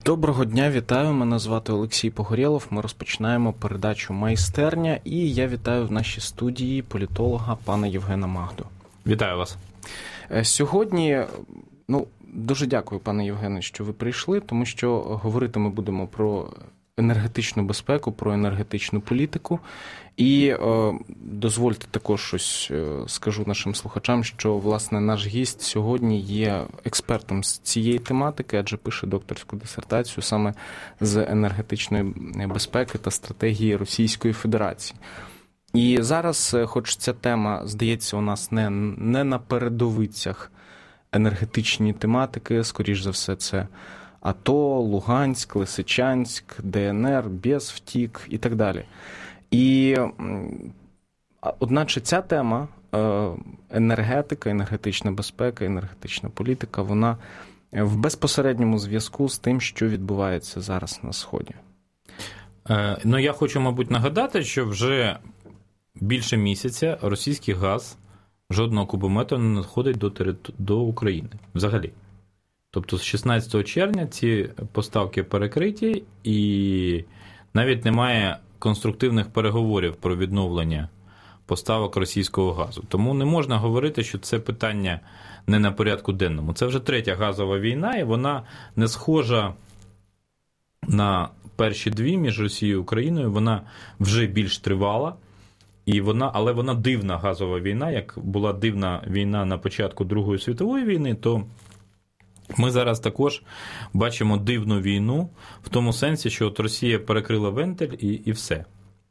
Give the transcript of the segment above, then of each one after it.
Доброго дня, вітаю. Мене звати Олексій Погорєлов. Ми розпочинаємо передачу «Майстерня» і я вітаю в нашій студії політолога пана Євгена Магду. Вітаю вас. Сьогодні, дуже дякую, пане Євгене, що ви прийшли, тому що говорити ми будемо про енергетичну безпеку, про енергетичну політику. І дозвольте також щось скажу нашим слухачам, що, власне, наш гість сьогодні є експертом з цієї тематики, адже пише докторську дисертацію саме з енергетичної безпеки та стратегії Російської Федерації. І зараз, хоч ця тема, здається, у нас не на передовицях енергетичні тематики, скоріш за все, це АТО, Луганськ, Лисичанськ, ДНР, Безвтік і так далі. І, одначе, ця тема енергетика, енергетична безпека, енергетична політика, вона в безпосередньому зв'язку з тим, що відбувається зараз на Сході. Я хочу, мабуть, нагадати, що вже більше місяця російський газ жодного кубометра не надходить до України взагалі. Тобто з 16 червня ці поставки перекриті і навіть немає конструктивних переговорів про відновлення поставок російського газу. Тому не можна говорити, що це питання не на порядку денному. Це вже третя газова війна, і вона не схожа на перші дві між Росією і Україною, вона вже більш тривала, але вона дивна газова війна. Як була дивна війна на початку Другої світової війни, то ми зараз також бачимо дивну війну в тому сенсі, що от Росія перекрила вентиль і все.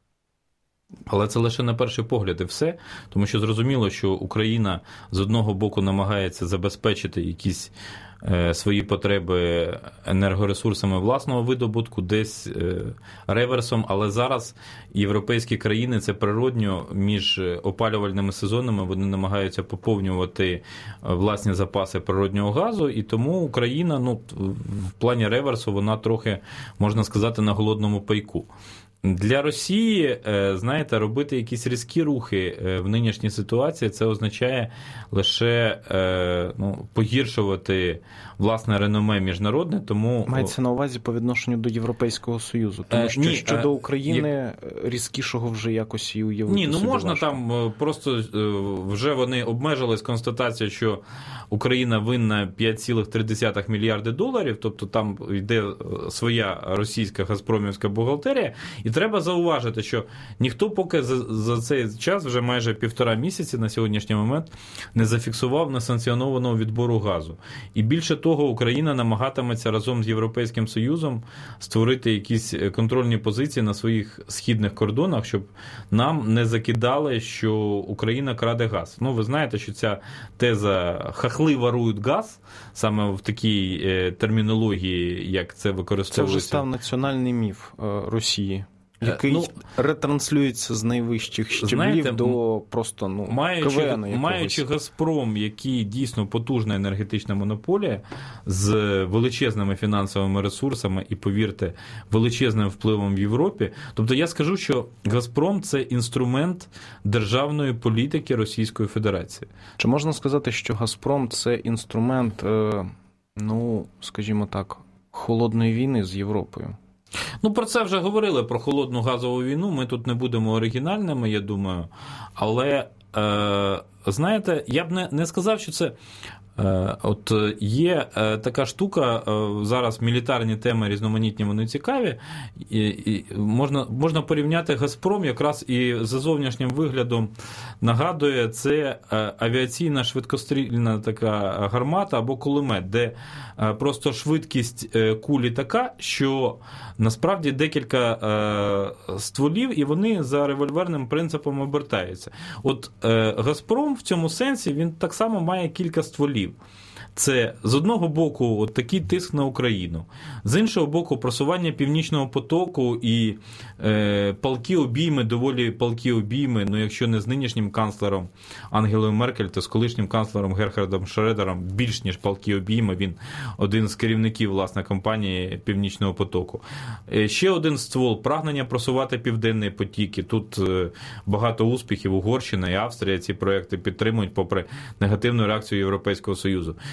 Але це лише на перший погляд і все, тому що зрозуміло, що Україна з одного боку намагається забезпечити якісь свої потреби енергоресурсами власного видобутку, десь реверсом, але зараз європейські країни, це природньо, між опалювальними сезонами вони намагаються поповнювати власні запаси природнього газу, і тому Україна, в плані реверсу, вона трохи, можна сказати, на голодному пайку. Для Росії, знаєте, робити якісь різкі рухи в нинішній ситуації, це означає лише погіршувати власне реноме міжнародне, тому... Мається на увазі по відношенню до Європейського Союзу, тому що щодо України різкішого вже якось і уявити собі можна важко. Там просто вже вони обмежились констатацією, що Україна винна 5,3 мільярди доларів, тобто там йде своя російська газпромівська бухгалтерія, і треба зауважити, що ніхто поки за цей час, вже майже 1,5 місяці на сьогоднішній момент, не зафіксував несанкціонованого відбору газу. І більше того, Україна намагатиметься разом з Європейським Союзом створити якісь контрольні позиції на своїх східних кордонах, щоб нам не закидали, що Україна краде газ. Ви знаєте, що ця теза «хахли ворують газ», саме в такій термінології, як це використовується. Це вже став національний міф Росії, який ретранслюється з найвищих щеблів до просто КВН якогось. Маючи «Газпром», який дійсно потужна енергетична монополія з величезними фінансовими ресурсами і, повірте, величезним впливом в Європі. Тобто я скажу, що «Газпром» – це інструмент державної політики Російської Федерації. Чи можна сказати, що «Газпром» – це інструмент, скажімо так, холодної війни з Європою? Про це вже говорили, про холодну газову війну, ми тут не будемо оригінальними, я думаю, але, знаєте, я б не сказав, що це... От є така штука, зараз мілітарні теми різноманітні, вони цікаві, і можна порівняти «Газпром» якраз і за зовнішнім виглядом нагадує, це авіаційна швидкострільна така гармата або кулемет, де просто швидкість кулі така, що насправді декілька стволів, і вони за револьверним принципом обертаються. От «Газпром» в цьому сенсі, він так само має кілька стволів. Це, з одного боку, от такий тиск на Україну, з іншого боку, просування Північного потоку і палкі обійми, доволі палкі обійми, якщо не з нинішнім канцлером Ангелою Меркель, то з колишнім канцлером Герхардом Шредером більш ніж палкі обійми, він один з керівників, власне, компанії Північного потоку. Ще один ствол – прагнення просувати Південний потік, і тут багато успіхів, Угорщина і Австрія ці проекти підтримують попри негативну реакцію Європейського Союзу.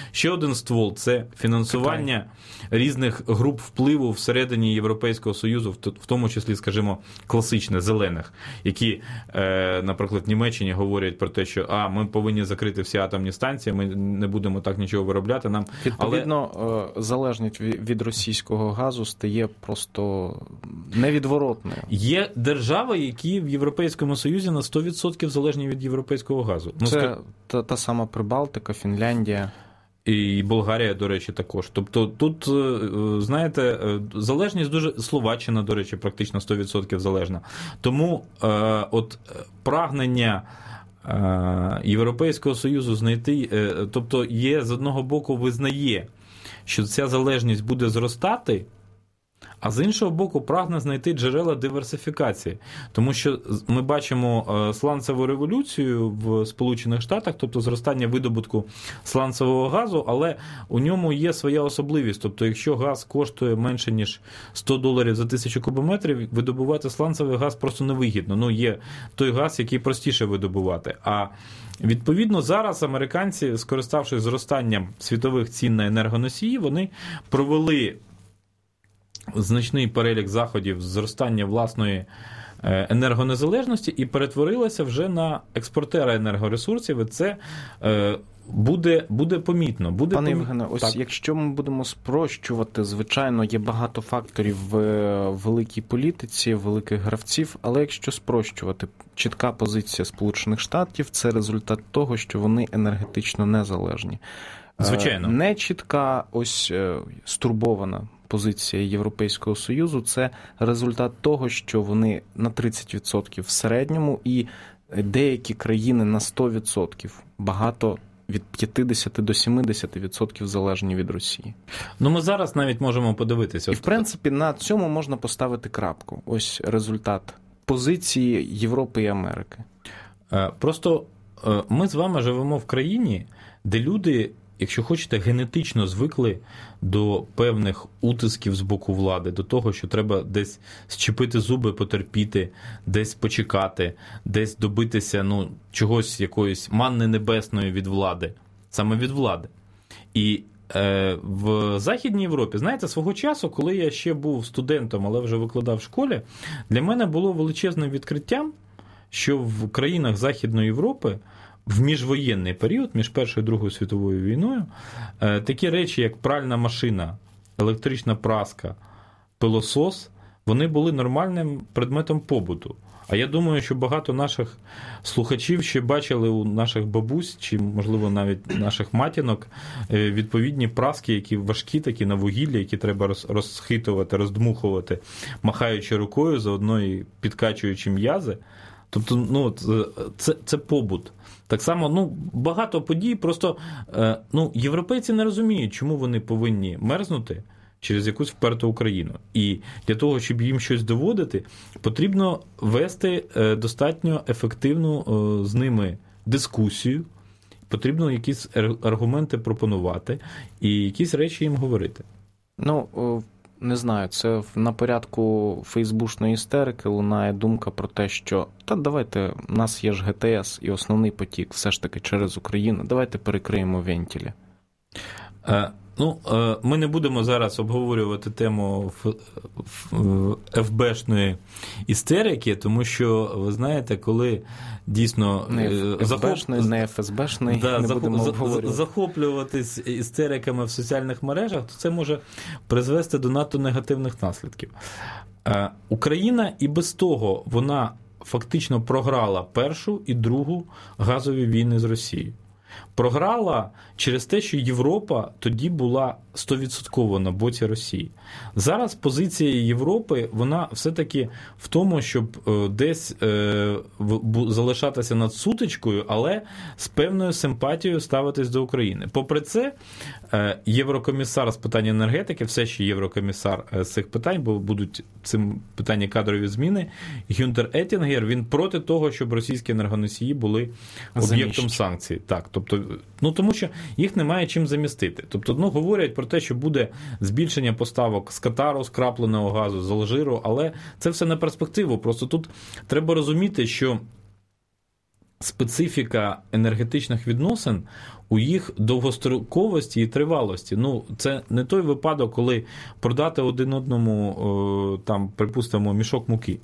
Ще один ствол – це фінансування різних груп впливу всередині Європейського Союзу, в тому числі, скажімо, класичне, зелених, які, наприклад, в Німеччині говорять про те, що ми повинні закрити всі атомні станції, ми не будемо так нічого виробляти. Відповідно, залежність від російського газу стає просто невідворотною. Є держави, які в Європейському Союзі на 100% залежні від європейського газу. Це та сама Прибалтика, Фінляндія. І Болгарія, до речі, також. Тобто тут, знаєте, залежність дуже... Словаччина, до речі, практично 100% залежна. Тому от прагнення Європейського Союзу знайти, тобто є, з одного боку, визнає, що ця залежність буде зростати, а з іншого боку, прагне знайти джерела диверсифікації. Тому що ми бачимо сланцеву революцію в Сполучених Штатах, тобто зростання видобутку сланцевого газу, але у ньому є своя особливість. Тобто, якщо газ коштує менше, ніж $100 за 1000 кубометрів, видобувати сланцевий газ просто невигідно. Є той газ, який простіше видобувати. А відповідно, зараз американці, скориставшись зростанням світових цін на енергоносії, вони провели значний перелік заходів з зростання власної енергонезалежності і перетворилася вже на експортера енергоресурсів, і це буде помітно. Пане Євгене, ось якщо ми будемо спрощувати, звичайно, є багато факторів в великій політиці, великих гравців, але якщо спрощувати, чітка позиція Сполучених Штатів – це результат того, що вони енергетично незалежні. Звичайно. Не чітка, ось стурбована позиція Європейського Союзу – це результат того, що вони на 30% в середньому і деякі країни на 100%, багато від 50 до 70% залежні від Росії. Ми зараз навіть можемо подивитися. І, в принципі, на цьому можна поставити крапку. Ось результат позиції Європи і Америки. Просто ми з вами живемо в країні, де люди, якщо хочете, генетично звикли до певних утисків з боку влади, до того, що треба десь зчепити зуби, потерпіти, десь почекати, десь добитися чогось, якоїсь манни небесної від влади, саме від влади. І в Західній Європі, знаєте, свого часу, коли я ще був студентом, але вже викладав в школі, для мене було величезним відкриттям, що в країнах Західної Європи в міжвоєнний період, між Першою і Другою світовою війною, такі речі, як пральна машина, електрична праска, пилосос, вони були нормальним предметом побуту. А я думаю, що багато наших слухачів ще бачили у наших бабусь, чи, можливо, навіть наших матінок, відповідні праски, які важкі, такі на вугіллі, які треба розхитувати, роздмухувати, махаючи рукою, заодно і підкачуючи м'язи. Тобто, це побут. Так само, багато подій, просто, європейці не розуміють, чому вони повинні мерзнути через якусь вперту Україну. І для того, щоб їм щось доводити, потрібно вести достатньо ефективну з ними дискусію, потрібно якісь аргументи пропонувати і якісь речі їм говорити. Не знаю, це на порядку фейсбучної істерики лунає думка про те, що давайте, у нас є ж ГТС і основний потік все ж таки через Україну, давайте перекриємо вентилі. Ми не будемо зараз обговорювати тему ФБшної істерики, тому що, ви знаєте, коли дійсно не ФСБшної, не будемо обговорювати. Захоплюватись істериками в соціальних мережах, то це може призвести до надто негативних наслідків. Україна і без того, вона фактично програла Першу і Другу газові війни з Росією. Програла через те, що Європа тоді була 100% на боці Росії. Зараз позиція Європи, вона все-таки в тому, щоб десь залишатися над сутичкою, але з певною симпатією ставитись до України. Попри це, єврокомісар з питань енергетики, все ще єврокомісар з цих питань, бо будуть цим питання кадрові зміни, Гюнтер Еттінгер, він проти того, щоб російські енергоносії були об'єктом санкцій. Так, тобто, тому що їх немає чим замістити. Тобто, говорять про те, що буде збільшення поставок з Катару, скрапленого газу, з Алжиру, але це все на перспективу. Просто тут треба розуміти, що специфіка енергетичних відносин у їх довгостроковості і тривалості. Ну, це не той випадок, коли продати один одному, там, припустимо, мішок муки.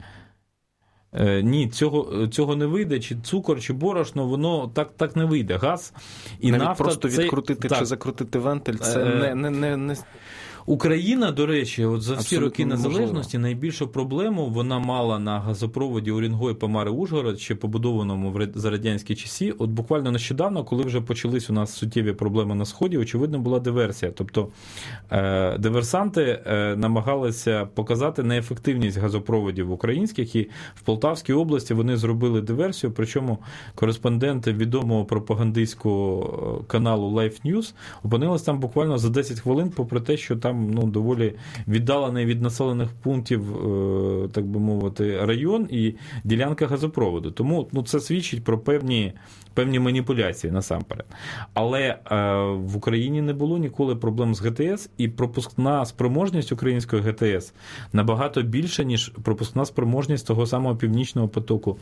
Ні, цього не вийде, чи цукор, чи борошно, воно так не вийде. Газ і навіть нафта... просто відкрутити чи закрутити вентиль, це не... Україна, до речі, от за всі роки незалежності найбільшу проблему вона мала на газопроводі Орінгой-Помари-Ужгород, ще побудованому за радянські часи. От буквально нещодавно, коли вже почались у нас суттєві проблеми на Сході, очевидно, була диверсія. Тобто диверсанти намагалися показати неефективність газопроводів українських, і в Полтавській області вони зробили диверсію, причому кореспонденти відомого пропагандистського каналу Life News опинилися там буквально за 10 хвилин, попри те, що там доволі віддалений від населених пунктів, так би мовити, район і ділянка газопроводу. Тому це свідчить про певні маніпуляції насамперед. Але в Україні не було ніколи проблем з ГТС, і пропускна спроможність української ГТС набагато більша, ніж пропускна спроможність того самого Північного потоку.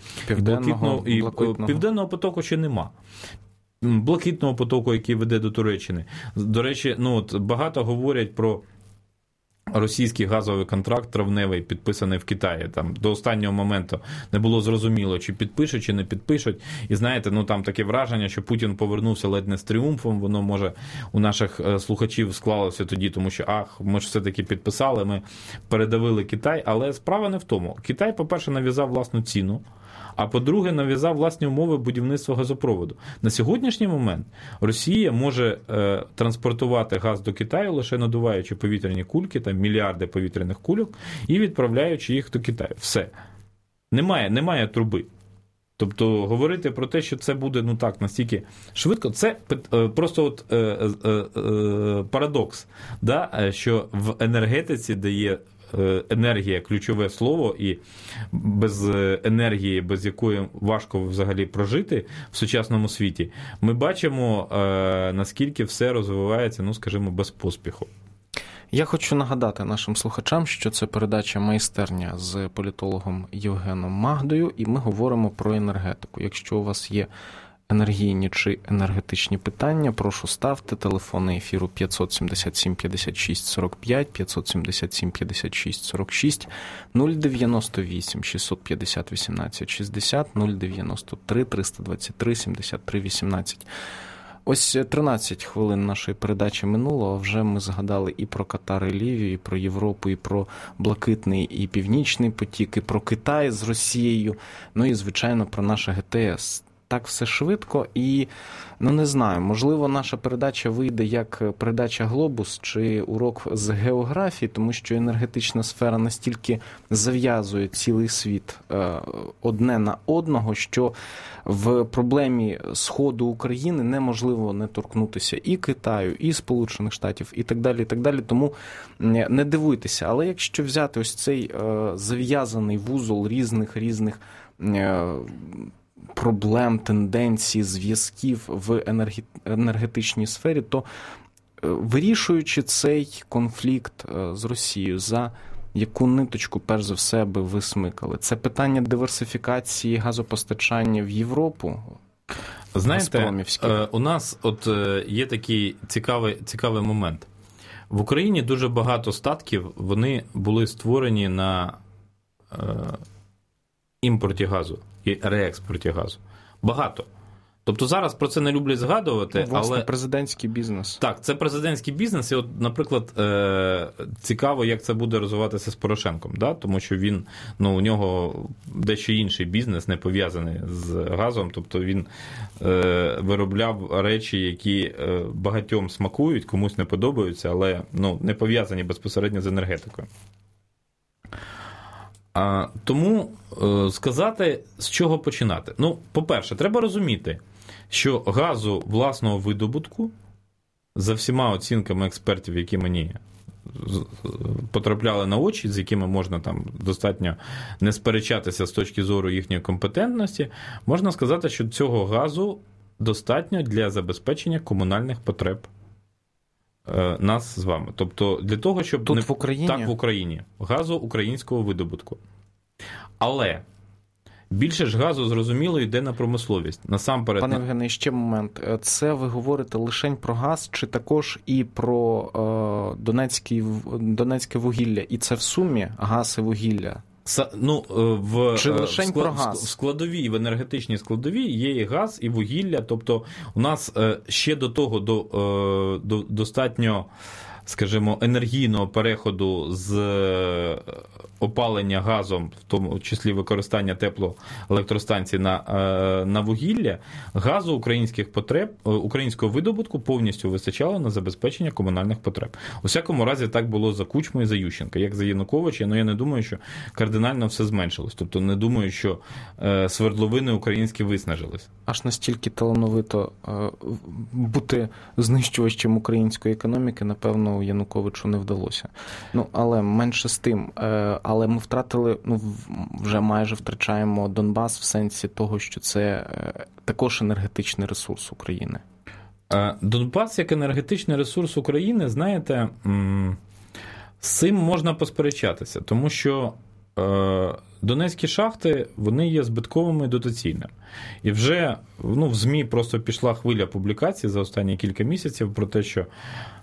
Південного потоку ще нема. Блакитного потоку, який веде до Туреччини. До речі, багато говорять про російський газовий контракт травневий, підписаний в Китаї. Там до останнього моменту не було зрозуміло, чи підпишуть, чи не підпишуть. І знаєте, там таке враження, що Путін повернувся ледь не з тріумфом. Воно, може, у наших слухачів склалося тоді, тому що, ми ж все-таки підписали, ми передавили Китай. Але справа не в тому. Китай, по-перше, нав'язав власну ціну, а по-друге, нав'язав власні умови будівництва газопроводу. На сьогоднішній момент Росія може транспортувати газ до Китаю, лише надуваючи повітряні кульки, там мільярди повітряних кульок, і відправляючи їх до Китаю. Все. Немає труби. Тобто говорити про те, що це буде настільки швидко, це просто парадокс, що в енергетиці, де є енергія ключове слово, і без енергії, без якої важко взагалі прожити в сучасному світі, ми бачимо, наскільки все розвивається, скажімо, без поспіху. Я хочу нагадати нашим слухачам, що це передача «Майстерня» з політологом Євгеном Магдою, і ми говоримо про енергетику. Якщо у вас є енергійні чи енергетичні питання, прошу ставте. Телефони ефіру 577 56 45, 577 56 46, 098 650 18 60, 093 323 73 18. Ось 13 хвилин нашої передачі минуло, а вже ми згадали і про Катар, і Лівію, і про Європу, і про Блакитний і Північний потік, і про Китай з Росією, і, звичайно, про наше ГТС. Так все швидко і, не знаю, можливо, наша передача вийде як передача «Глобус» чи урок з географії, тому що енергетична сфера настільки зав'язує цілий світ одне на одного, що в проблемі Сходу України неможливо не торкнутися і Китаю, і Сполучених Штатів, і так далі, і так далі. Тому не дивуйтеся. Але якщо взяти ось цей зав'язаний вузол різних проблем, тенденцій, зв'язків в енергетичній сфері, то вирішуючи цей конфлікт з Росією, за яку ниточку, перш за все, би ви смикали? Це питання диверсифікації газопостачання в Європу? Знаєте, у нас є такий цікавий момент. В Україні дуже багато статків, вони були створені на імпорті газу і реекспорті газу. Багато. Тобто зараз про це не люблять згадувати, власне, але... президентський бізнес. Так, це президентський бізнес, і наприклад, цікаво, як це буде розвиватися з Порошенком, тому що він, у нього дещо інший бізнес, не пов'язаний з газом, тобто він виробляв речі, які багатьом смакують, комусь не подобаються, але не пов'язані безпосередньо з енергетикою. Тому сказати, з чого починати. По-перше, треба розуміти, що газу власного видобутку, за всіма оцінками експертів, які мені потрапляли на очі, з якими можна там достатньо не сперечатися з точки зору їхньої компетентності, можна сказати, що цього газу достатньо для забезпечення комунальних потреб нас з вами. Тобто для того, щоб... Тут в Україні? Так, в Україні. Газу українського видобутку. Але Більше ж газу, зрозуміло, йде на промисловість. Насамперед... Пане Євгене, ще момент. Це ви говорите лише про газ, чи також і про донецьке вугілля? І це в сумі газ і вугілля? В складовій, в енергетичній складовій є і газ, і вугілля. Тобто у нас ще до того достатньо, скажімо, енергійного переходу з опалення газом, в тому числі використання теплоелектростанцій на вугілля, газу українських потреб, українського видобутку повністю вистачало на забезпечення комунальних потреб. У всякому разі так було за Кучму і за Ющенка, як за Януковича, але я не думаю, що кардинально все зменшилось. Тобто не думаю, що свердловини українські виснажились. Аж настільки талановито бути знищувачем української економіки, напевно, Януковичу не вдалося. Але менше з тим. Але ми втратили, вже майже втрачаємо Донбас в сенсі того, що це також енергетичний ресурс України. Донбас як енергетичний ресурс України, знаєте, з цим можна посперечатися, тому що донецькі шахти, вони є збитковими і дотаційними. І вже в ЗМІ просто пішла хвиля публікацій за останні кілька місяців про те, що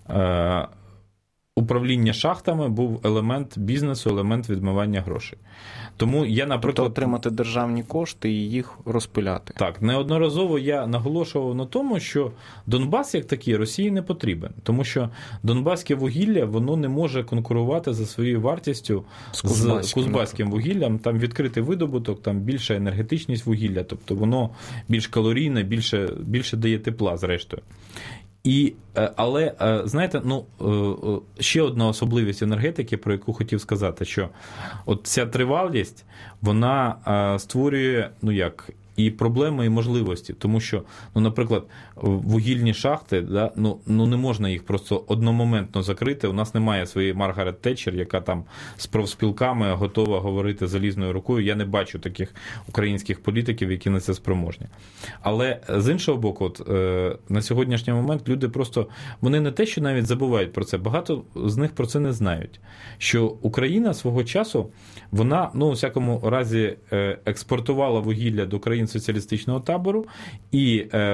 управління шахтами був елемент бізнесу, елемент відмивання грошей. Тому я, наприклад... Тобто отримати державні кошти і їх розпиляти. Так, неодноразово я наголошував на тому, що Донбас як такий Росії не потрібен. Тому що донбаське вугілля, воно не може конкурувати за своєю вартістю з кузбаським вугіллям. Там відкритий видобуток, там більша енергетичність вугілля, тобто воно більш калорійне, більше дає тепла, зрештою. Але, знаєте, ще одна особливість енергетики, про яку хотів сказати, що от ця тривалість, вона створює, і проблеми, і можливості. Тому що, наприклад, вугільні шахти, не можна їх просто одномоментно закрити. У нас немає своєї Маргарет Тетчер, яка там з профспілками готова говорити залізною рукою. Я не бачу таких українських політиків, які на це спроможні. Але з іншого боку, на сьогоднішній момент люди просто, вони не те, що навіть забувають про це, багато з них про це не знають. Що Україна свого часу, вона, у всякому разі, експортувала вугілля до країн соціалістичного табору і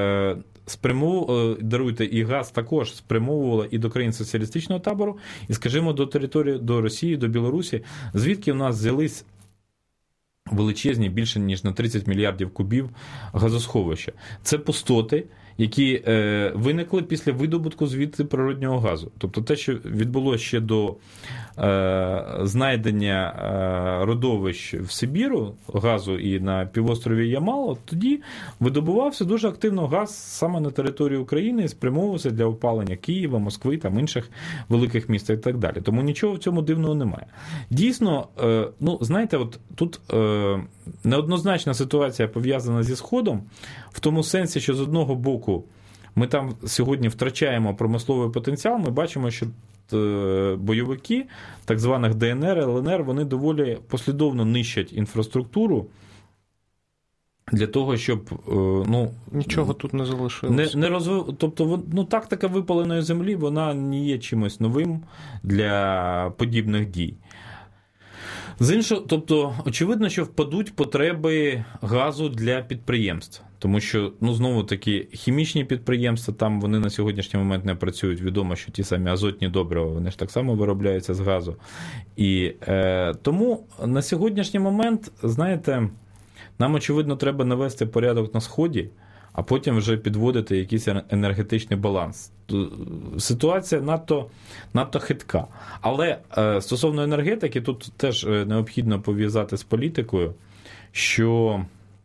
і газ також спрямовувала і до країн соціалістичного табору, і, скажімо, до території, до Росії, до Білорусі, звідки в нас взялись величезні, більше ніж на 30 мільярдів кубів газосховища. Це пустоти, які виникли після видобутку звідти природнього газу. Тобто те, що відбулося ще до знайдення родовищ в Сибіру, газу і на півострові Ямал, тоді видобувався дуже активно газ саме на території України і спрямовувався для опалення Києва, Москви, там інших великих міст і так далі. Тому нічого в цьому дивного немає. Дійсно, знаєте, от тут неоднозначна ситуація пов'язана зі Сходом, в тому сенсі, що з одного боку ми там сьогодні втрачаємо промисловий потенціал, ми бачимо, що бойовики так званих ДНР, ЛНР, вони доволі послідовно нищать інфраструктуру для того, щоб нічого тут не залишилося. Тобто, тактика випаленої землі, вона не є чимось новим для подібних дій. З іншого, тобто, очевидно, що впадуть потреби газу для підприємств. Тому що, знову-таки, хімічні підприємства, там вони на сьогоднішній момент не працюють. Відомо, що ті самі азотні добрива, вони ж так само виробляються з газу. І тому на сьогоднішній момент, знаєте, нам, очевидно, треба навести порядок на Сході, а потім вже підводити якийсь енергетичний баланс. Ситуація надто хитка. Але стосовно енергетики, тут теж необхідно пов'язати з політикою, що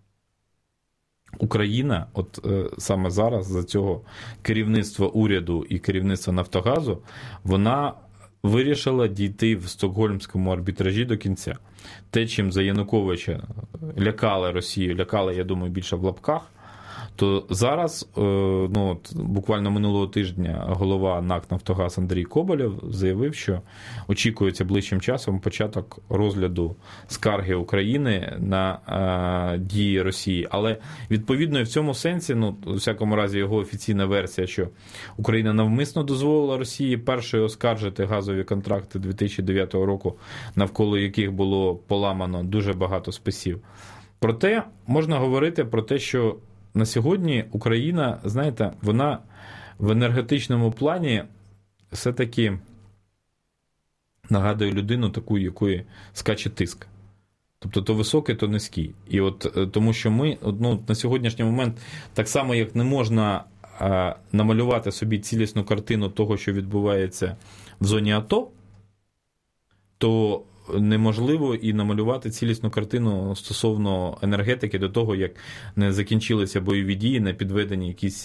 Україна, саме зараз, за цього керівництва уряду і керівництва Нафтогазу, вона вирішила дійти в стокгольмському арбітражі до кінця. Те, чим за Януковича лякали Росію, лякали, я думаю, більше в лапках, то зараз, буквально минулого тижня, голова НАК «Нафтогаз» Андрій Коболєв заявив, що очікується ближчим часом початок розгляду скарги України на дії Росії. Але, відповідно, і в цьому сенсі, у всякому разі, його офіційна версія, що Україна навмисно дозволила Росії першою оскаржити газові контракти 2009 року, навколо яких було поламано дуже багато списів. Проте можна говорити про те, що на сьогодні Україна, знаєте, вона в енергетичному плані все-таки нагадує людину таку, якої скаче тиск. Тобто то високий, то низький. І тому що ми на сьогоднішній момент, так само як не можна намалювати собі цілісну картину того, що відбувається в зоні АТО, то неможливо і намалювати цілісну картину стосовно енергетики до того, як не закінчилися бойові дії, не підведені якісь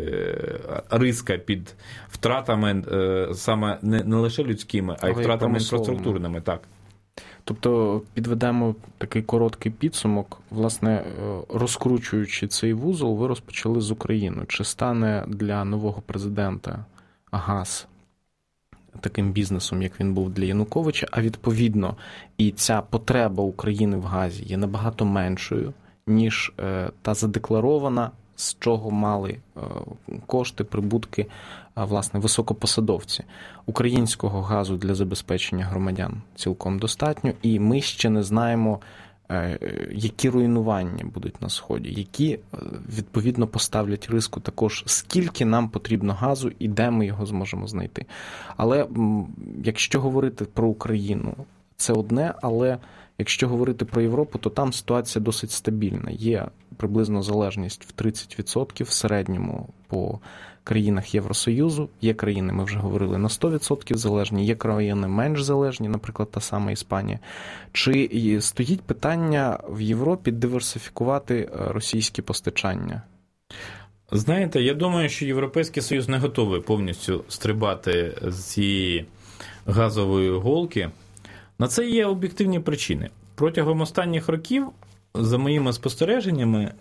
риска під втратами, саме не лише людськими, а й втратами інфраструктурними. Так. Тобто підведемо такий короткий підсумок. Власне, розкручуючи цей вузол, ви розпочали з України. Чи стане для нового президента газ таким бізнесом, як він був для Януковича, а відповідно і ця потреба України в газі є набагато меншою, ніж та задекларована, з чого мали кошти, прибутки, власне, високопосадовці. Українського газу для забезпечення громадян цілком достатньо, і ми ще не знаємо, які руйнування будуть на Сході, які, відповідно, поставлять риску також, скільки нам потрібно газу і де ми його зможемо знайти. Але якщо говорити про Україну, це одне, але якщо говорити про Європу, то там ситуація досить стабільна. Є приблизно залежність в 30% в середньому по країнах Євросоюзу. Є країни, ми вже говорили, на 100% залежні, є країни менш залежні, наприклад, та сама Іспанія. Чи стоїть питання в Європі диверсифікувати російські постачання? Знаєте, я думаю, що Європейський Союз не готовий повністю стрибати з цієї газової голки. На це є об'єктивні причини. Протягом останніх років, за моїми спостереженнями,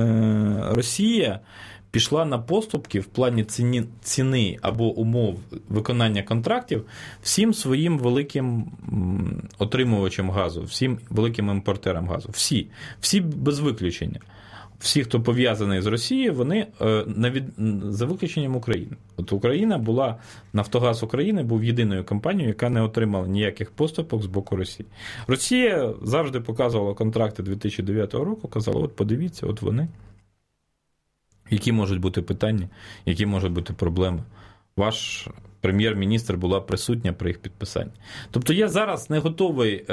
Росія пішла на поступки в плані ціни або умов виконання контрактів всім своїм великим отримувачам газу, всім великим імпортерам газу. Всі без виключення. Всі, хто пов'язаний з Росією, вони за виключенням України. От Україна була, Нафтогаз України був єдиною компанією, яка не отримала ніяких поступок з боку Росії. Росія завжди показувала контракти 2009 року, казала, от подивіться, от вони. Які можуть бути питання, які можуть бути проблеми. Ваш прем'єр-міністр була присутня при їх підписанні. Тобто я зараз не готовий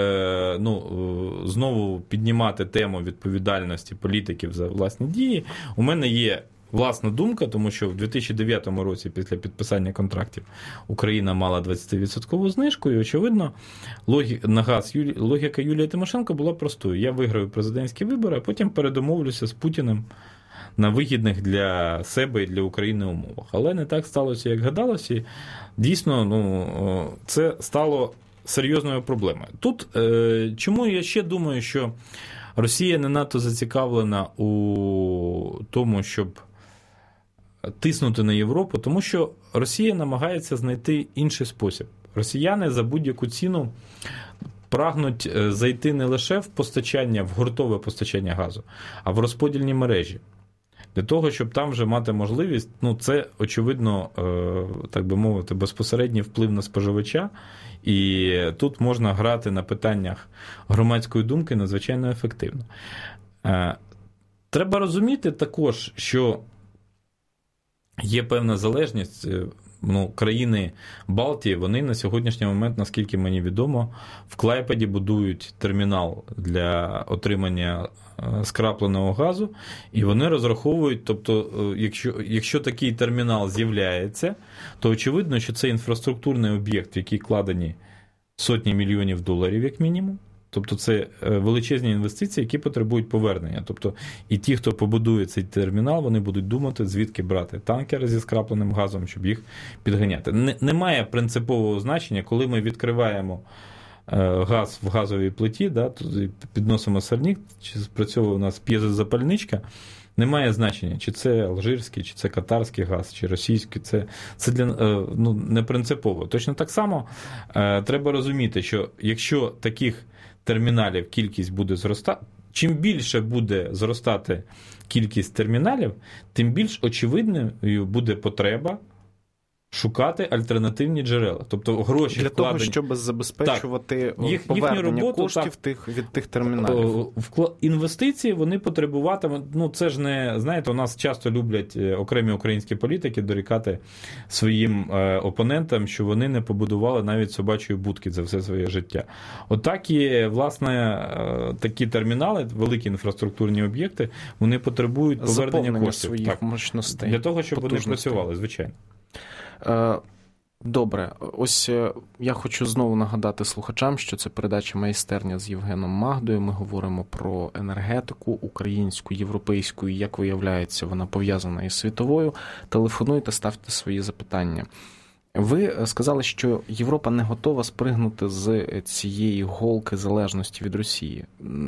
знову піднімати тему відповідальності політиків за власні дії. У мене є власна думка, тому що в 2009 році після підписання контрактів Україна мала 20% знижку, і, очевидно, на газ логіка Юлії Тимошенко була простою. Я виграю президентські вибори, а потім передомовлюся з Путіним на вигідних для себе і для України умовах. Але не так сталося, як гадалося. І дійсно, це стало серйозною проблемою. Тут, чому я ще думаю, що Росія не надто зацікавлена у тому, щоб тиснути на Європу, тому що Росія намагається знайти інший спосіб. Росіяни за будь-яку ціну прагнуть зайти не лише в постачання, в гуртове постачання газу, а в розподільні мережі. Для того, щоб там вже мати можливість, це, очевидно, так би мовити, безпосередній вплив на споживача, і тут можна грати на питаннях громадської думки надзвичайно ефективно. Треба розуміти також, що є певна залежність, країни Балтії, вони на сьогоднішній момент, наскільки мені відомо, в Клайпеді будують термінал для отримання скрапленого газу, і вони розраховують, тобто, якщо такий термінал з'являється, то очевидно, що це інфраструктурний об'єкт, в який вкладені сотні мільйонів доларів, як мінімум. Тобто це величезні інвестиції, які потребують повернення. Тобто і ті, хто побудує цей термінал, вони будуть думати, звідки брати танкери зі скрапленим газом, щоб їх підганяти. Немає принципового значення, коли ми відкриваємо газ в газовій плиті, підносимо сальник, чи спрацьовує у нас п'єзозапальничка, немає значення, чи це алжирський, чи це катарський газ, чи російський, це не принципово. Точно так само треба розуміти, що якщо таких терміналів кількість буде зростати, чим більше буде зростати кількість терміналів, тим більш очевидною буде потреба шукати альтернативні джерела. Тобто гроші для вкладені... того, щоб забезпечувати повернення роботу, коштів від тих терміналів. Інвестиції вони потребуватимуть, це ж не, знаєте, у нас часто люблять окремі українські політики дорікати своїм опонентам, що вони не побудували навіть собачої будки за все своє життя. Отак і, власне, такі термінали, великі інфраструктурні об'єкти, вони потребують повернення коштів. Своїх мощностей. Для того, щоб вони працювали, звичайно. Добре, ось я хочу знову нагадати слухачам, що це передача «Майстерня» з Євгеном Магдою. Ми говоримо про енергетику українську, європейську, і, як виявляється, вона пов'язана із світовою. Телефонуйте, ставте свої запитання. Ви сказали, що Європа не готова спригнути з цієї голки залежності від Росії.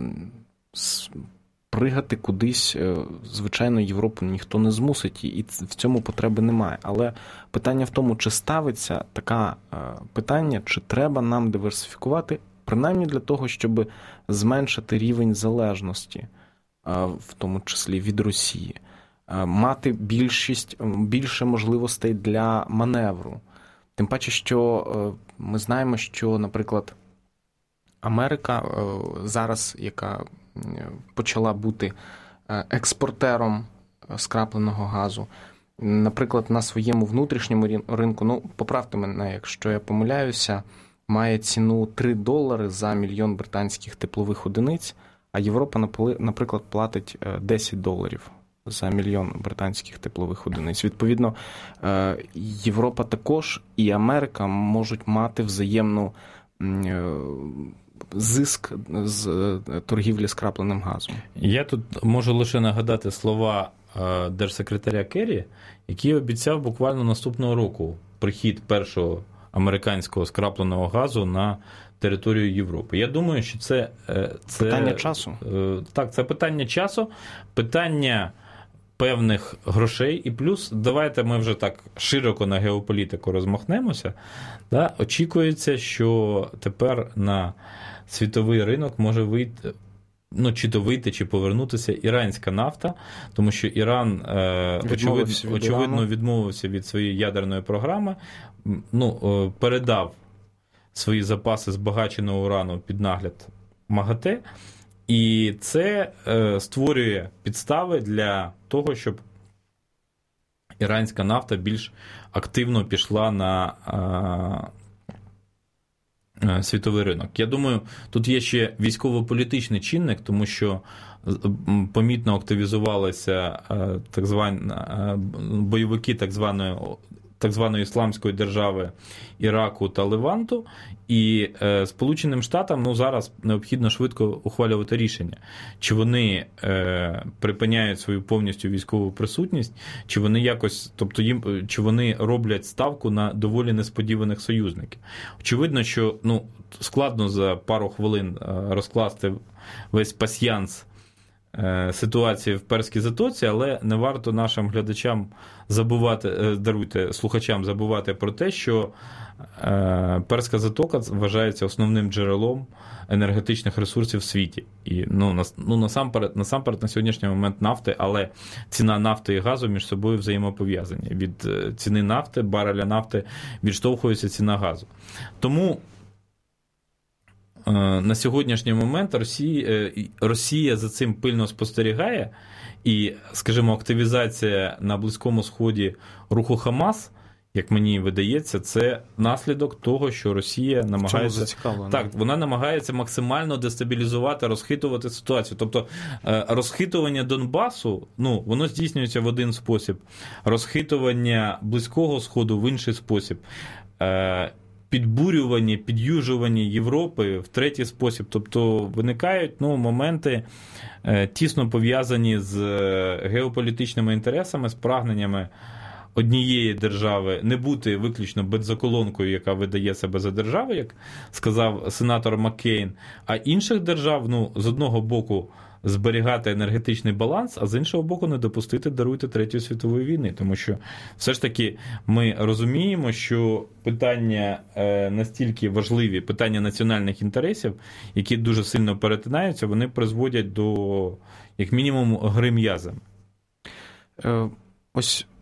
Пригати кудись, звичайно, Європу ніхто не змусить, і в цьому потреби немає. Але питання в тому, чи ставиться таке питання, чи треба нам диверсифікувати, принаймні для того, щоб зменшити рівень залежності, в тому числі від Росії, мати більше можливостей для маневру. Тим паче, що ми знаємо, що, наприклад, Америка зараз, яка почала бути експортером скрапленого газу, наприклад, на своєму внутрішньому ринку, поправте мене, якщо я помиляюся, має ціну $3 за мільйон британських теплових одиниць, а Європа, наприклад, платить $10 за мільйон британських теплових одиниць. Відповідно, Європа також і Америка можуть мати взаємну зиск з торгівлі скрапленим газом. Я тут можу лише нагадати слова держсекретаря Керрі, який обіцяв буквально наступного року прихід першого американського скрапленого газу на територію Європи. Я думаю, що це питання часу. Так, це питання часу, питання певних грошей, і плюс, давайте ми вже так широко на геополітику розмахнемося. Да? Очікується, що тепер на світовий ринок може вийти, чи повернутися іранська нафта, тому що Іран очевидно відмовився від своєї ядерної програми, передав свої запаси збагаченого урану під нагляд МАГАТЕ, і це створює підстави для того, щоб іранська нафта більш активно пішла на світовий ринок. Я думаю, тут є ще військово-політичний чинник, тому що помітно активізувалися так звані бойовики так званої Ісламської держави Іраку та Леванту, і Сполученим Штатам зараз необхідно швидко ухвалювати рішення, чи вони припиняють свою повністю військову присутність, чи вони якось, чи вони роблять ставку на доволі несподіваних союзників. Очевидно, що складно за пару хвилин розкласти весь пасьянс ситуації в Перській затоці, але не варто нашим глядачам слухачам забувати про те, що Перська затока вважається основним джерелом енергетичних ресурсів в світі. І насамперед на сьогоднішній момент нафти, але ціна нафти і газу між собою взаємопов'язані. Від ціни нафти, бареля нафти відштовхується ціна газу. Тому на сьогоднішній момент Росія за цим пильно спостерігає, і, скажімо, активізація на Близькому Сході руху Хамас, як мені видається, це наслідок того, що Росія намагається максимально дестабілізувати, розхитувати ситуацію. Тобто розхитування Донбасу, воно здійснюється в один спосіб, розхитування Близького Сходу в інший спосіб, підбурювання, під'южування Європи в третій спосіб. Тобто виникають моменти тісно пов'язані з геополітичними інтересами, з прагненнями однієї держави не бути виключно бензоколонкою, яка видає себе за державу, як сказав сенатор Маккейн, а інших держав, з одного боку, зберігати енергетичний баланс, а з іншого боку не допустити, даруйте, Третьої світової війни. Тому що все ж таки ми розуміємо, що питання настільки важливі, питання національних інтересів, які дуже сильно перетинаються, вони призводять до, як мінімум, гри м'язами. Ось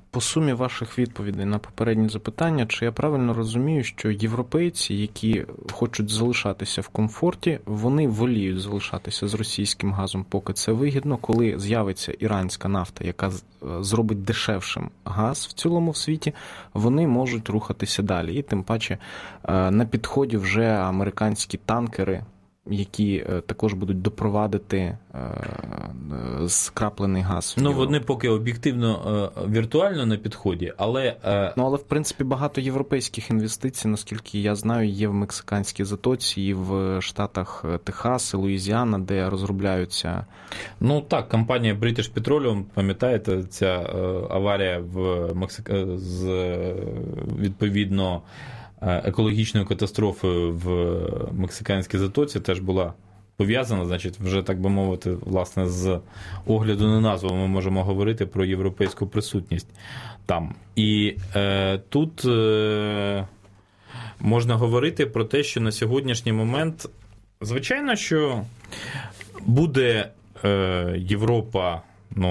по сумі ваших відповідей на попередні запитання, чи я правильно розумію, що європейці, які хочуть залишатися в комфорті, вони воліють залишатися з російським газом, поки це вигідно, коли з'явиться іранська нафта, яка зробить дешевшим газ в цілому в світі, вони можуть рухатися далі. І тим паче на підході вже американські танкери, які також будуть допровадити скраплений газ. Ну, вони поки об'єктивно віртуально на підході, але... Але, в принципі, багато європейських інвестицій, наскільки я знаю, є в Мексиканській затоці і в штатах Техас і Луїзіана, де розробляються... Ну, так, компанія British Petroleum, пам'ятаєте, ця аварія з, відповідно, екологічною катастрофою в Мексиканській затоці теж була пов'язана, значить, вже, так би мовити, власне, з огляду на назву ми можемо говорити про європейську присутність там. І тут можна говорити про те, що на сьогоднішній момент, звичайно, що буде Європа,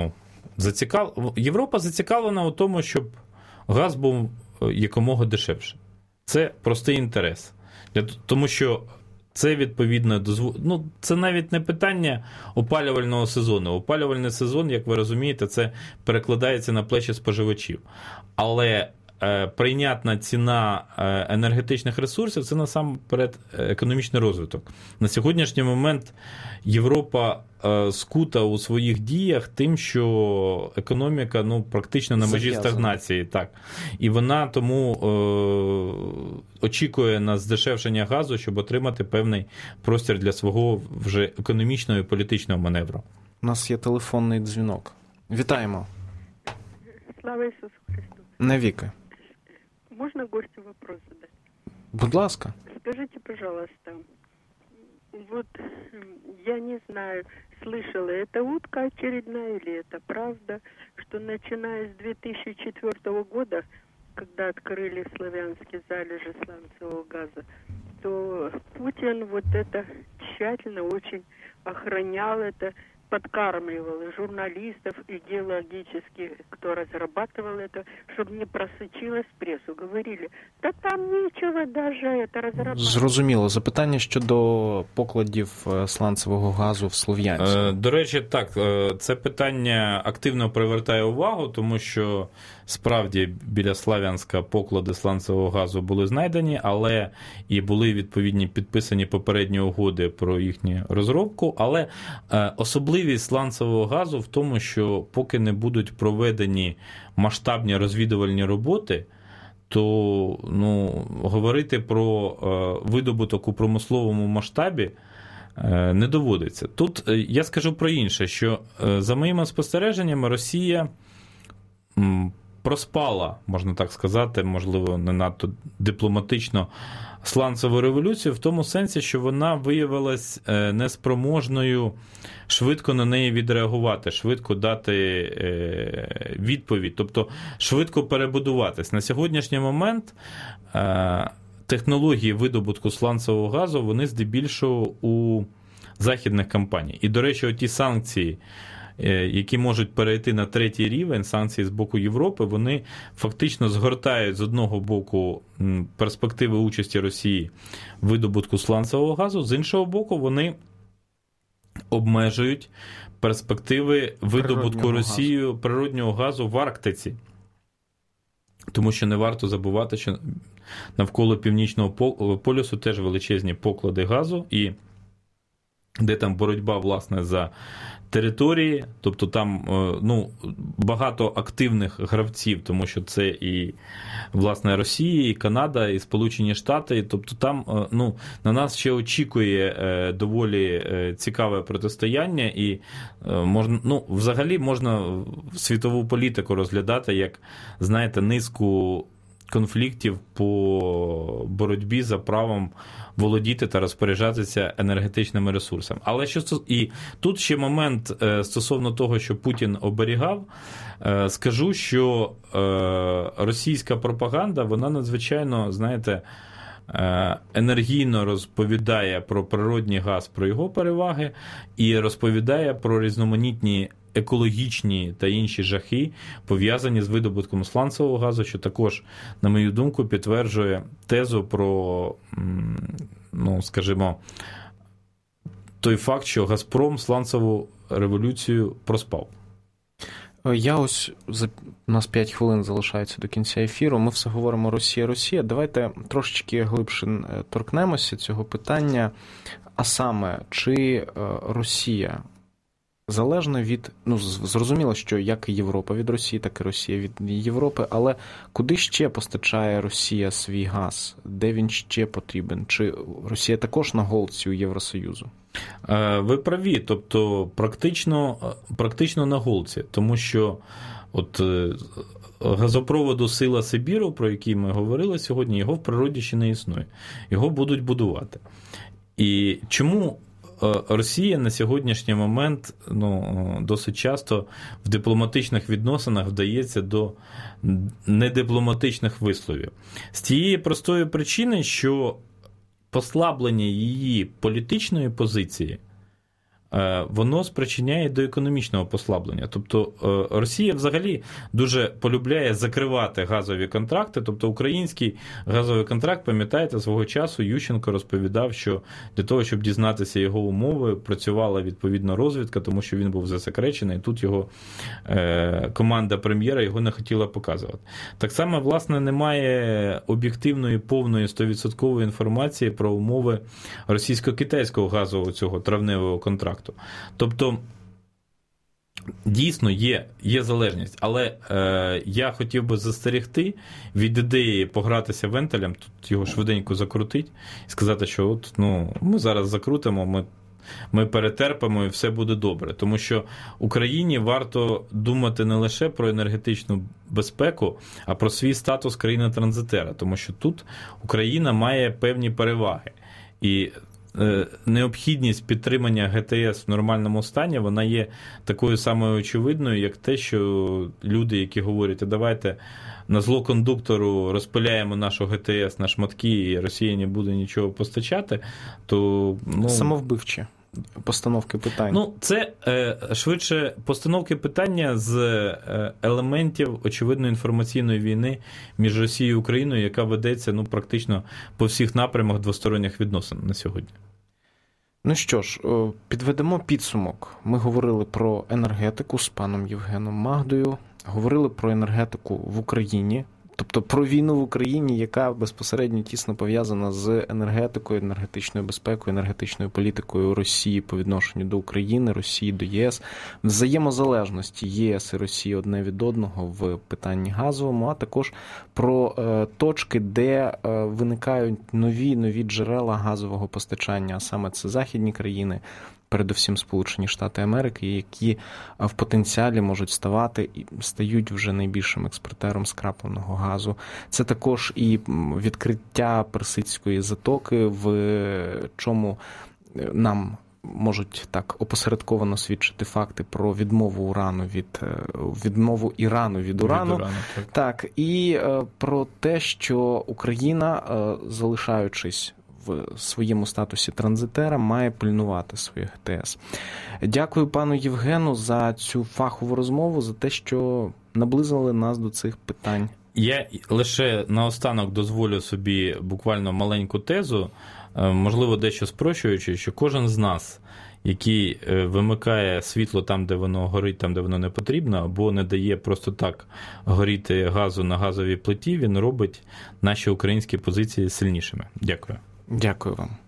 Європа зацікавлена у тому, щоб газ був якомога дешевше. Це простий інтерес. Тому що це, відповідно, це навіть не питання опалювального сезону. Опалювальний сезон, як ви розумієте, це перекладається на плечі споживачів. Але прийнятна ціна енергетичних ресурсів – це насамперед економічний розвиток. На сьогоднішній момент Європа скута у своїх діях тим, що економіка практично на межі стагнації. Так. І вона тому очікує на здешевшення газу, щоб отримати певний простір для свого вже економічного і політичного маневру. У нас є телефонний дзвінок. Вітаємо. Слава Ісусу Христу. Навіки. Можно гостю вопрос задать? Будь ласка. Скажите, пожалуйста, вот я не знаю, слышала, это утка очередная или это правда, что начиная с 2004 года, когда открыли славянские залежи сланцевого газа, то Путин вот это тщательно очень охранял это, подкармливал и журналистов, и геологических, кто разрабатывал это, чтобы не просочилось в прессу. Говорили, да там нічого даже это разрабатывать. Зрозуміло. Запитання щодо покладів сланцевого газу в Слов'янську. До речі, так, це питання активно привертає увагу, тому що справді біля Слов'янська поклади сланцевого газу були знайдені, але і були відповідні підписані попередні угоди про їхню розробку, але особливість сланцевого газу в тому, що поки не будуть проведені масштабні розвідувальні роботи, то говорити про видобуток у промисловому масштабі не доводиться. Тут я скажу про інше, що за моїми спостереженнями Росія проспала, можна так сказати, можливо, не надто дипломатично, сланцеву революцію в тому сенсі, що вона виявилась неспроможною швидко на неї відреагувати, швидко дати відповідь, тобто швидко перебудуватись. На сьогоднішній момент технології видобутку сланцевого газу, вони здебільшого у західних компаній. І, до речі, оті санкції, які можуть перейти на третій рівень, санкції з боку Європи, вони фактично згортають з одного боку перспективи участі Росії в видобутку сланцевого газу, з іншого боку вони обмежують перспективи видобутку Росією природнього газу в Арктиці. Тому що не варто забувати, що навколо Північного полюсу теж величезні поклади газу, і де там боротьба, власне, за території, тобто там багато активних гравців, тому що це і, власне, Росія, і Канада, і Сполучені Штати, тобто там на нас ще очікує доволі цікаве протистояння, і взагалі можна світову політику розглядати як, знаєте, низку конфліктів по боротьбі за правом володіти та розпоряджатися енергетичними ресурсами. Але і тут ще момент стосовно того, що Путін оберігав, скажу, що російська пропаганда, вона надзвичайно, знаєте, енергійно розповідає про природній газ, про його переваги, і розповідає про різноманітні екологічні та інші жахи, пов'язані з видобутком сланцевого газу, що також, на мою думку, підтверджує тезу про, ну, скажімо, той факт, що «Газпром» сланцеву революцію проспав. Я ось, у нас 5 хвилин залишається до кінця ефіру, ми все говоримо Росія. Давайте трошечки глибше торкнемося цього питання, а саме, чи Росія залежна від, ну, зрозуміло, що як і Європа від Росії, так і Росія від Європи, але куди ще постачає Росія свій газ? Де він ще потрібен? Чи Росія також на голці у Євросоюзу? Ви праві, тобто практично на голці, тому що от газопроводу «Сила Сибіру», про який ми говорили сьогодні, його в природі ще не існує. Його будуть будувати. І чому Росія на сьогоднішній момент, ну, досить часто в дипломатичних відносинах вдається до недипломатичних висловів? З тієї простої причини, що послаблення її політичної позиції, воно спричиняє до економічного послаблення. Тобто Росія взагалі дуже полюбляє закривати газові контракти. Тобто український газовий контракт, пам'ятаєте, свого часу Ющенко розповідав, що для того, щоб дізнатися його умови, працювала відповідна розвідка, тому що він був засекречений, тут його команда прем'єра його не хотіла показувати. Так само, власне, немає об'єктивної, повної, 100% інформації про умови російсько-китайського газового цього травневого контракту. Тобто, дійсно, є залежність, але я хотів би застерегти від ідеї погратися вентилем, тут його швиденько закрутить і сказати, що от, ну, ми зараз закрутимо, ми перетерпимо і все буде добре. Тому що Україні варто думати не лише про енергетичну безпеку, а про свій статус країни-транзитера, тому що тут Україна має певні переваги. І необхідність підтримання ГТС в нормальному стані, вона є такою самою очевидною, як те, що люди, які говорять, а давайте на зло кондуктору розпиляємо нашу ГТС на шматки і Росія не буде нічого постачати, то... Ну, самовбивчі постановки питань. Ну, це швидше постановки питання з елементів очевидної інформаційної війни між Росією і Україною, яка ведеться, ну, практично по всіх напрямах двосторонніх відносин на сьогодні. Ну що ж, підведемо підсумок. Ми говорили про енергетику з паном Євгеном Магдою, говорили про енергетику в Україні, тобто про війну в Україні, яка безпосередньо тісно пов'язана з енергетикою, енергетичною безпекою, енергетичною політикою Росії по відношенню до України, Росії до ЄС, взаємозалежності ЄС і Росії одне від одного в питанні газовому, а також про точки, де виникають нові джерела газового постачання, а саме це західні країни, передусім Сполучені Штати Америки, які в потенціалі можуть ставати і стають вже найбільшим експортером скрапленого газу. Це також і відкриття Персидської затоки, в чому нам можуть так опосередковано свідчити факти про відмову Ірану від урану. Так, і про те, що Україна, залишаючись в своєму статусі транзитера, має пильнувати свою ГТС. Дякую пану Євгену за цю фахову розмову, за те, що наблизили нас до цих питань. Я лише наостанок дозволю собі буквально маленьку тезу, можливо, дещо спрощуючи, що кожен з нас, який вимикає світло там, де воно горить, там, де воно не потрібно, або не дає просто так горіти газу на газовій плиті, він робить наші українські позиції сильнішими. Дякую. Дякую вам.